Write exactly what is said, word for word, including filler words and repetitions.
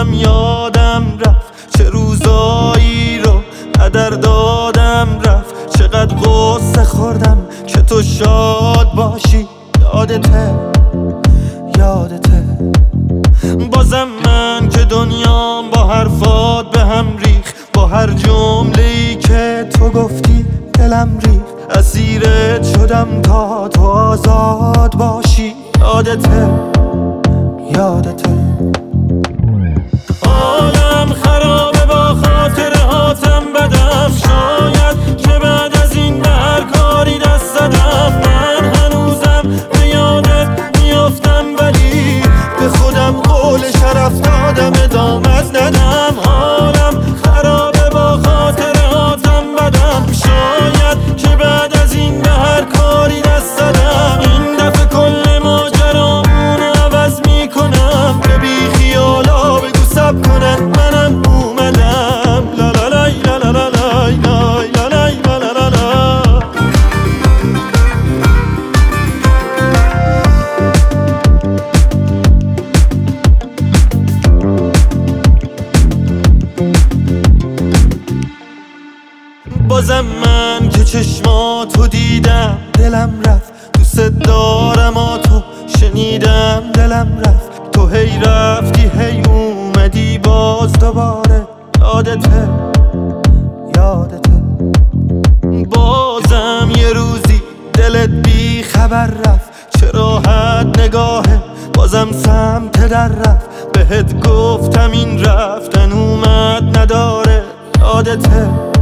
بازم یادم رفت چه روزایی رو هدر دادم رفت. چقدر غصه خوردم که تو شاد باشی. یادته یادته بازم من که دنیام با حرفات به هم ریخ، با هر جمله‌ای که تو گفتی دلم ریخ. اسیرت شدم تا تو آزاد باشی. یادته یادته حالم خرابه با خاطر هاتم بدم. شاید که بعد از این به هر کاری دست زدم. من هنوزم به یادت میافتم ولی به خودم قول شرف دادم ادامت ندم. حالم خرابه با خاطر هاتم بدم. شاید که بعد از این به هر کاری دست زدم. این دفعه کل ماجرامونو عوض میکنم که بی خیالا بگو سب کنن منم اومدم. لا لا لای لا لا لا لای لای لا لای لا لا لا لا. بازم من که چشماتو دیدم دلم رفت. دوست دارم آتو شنیدم دلم رفت. تو هی رفتی هی اومدی باز دوباره. یادته یادته بازم یه روزی دلت بی خبر رفت. چه راحت نگاهه بازم سمت در رفت. بهت گفتم این رفتن اومد نداره. یادته